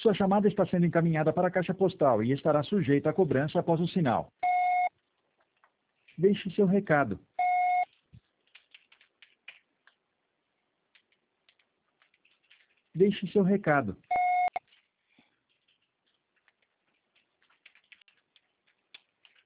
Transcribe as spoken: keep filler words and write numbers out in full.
Sua chamada está sendo encaminhada para a caixa postal e estará sujeita a cobrança após o sinal. Deixe seu recado. Deixe seu recado.